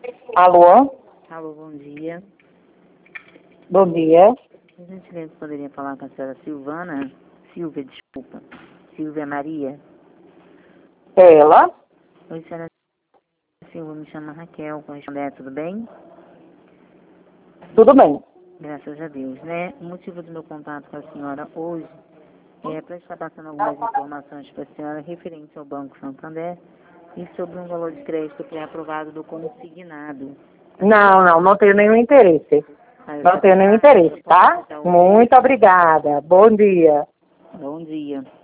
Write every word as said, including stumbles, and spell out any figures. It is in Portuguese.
Alô? Alô, bom dia. Bom dia. A gentileza poderia falar com a senhora Silvana? Silvia, desculpa. Silvia Maria. Ela? Oi, senhora Silvia, me chama Raquel, correspondente, tudo bem? Tudo bem. Graças a Deus, né? O motivo do meu contato com a senhora hoje é para estar passando algumas informações para a senhora referente ao Banco Santander e sobre um valor de crédito pré-aprovado do consignado. Não, não, não tenho nenhum interesse. Ah, Não tenho nenhum interesse, tá? Muito obrigada. Bom dia. Bom dia.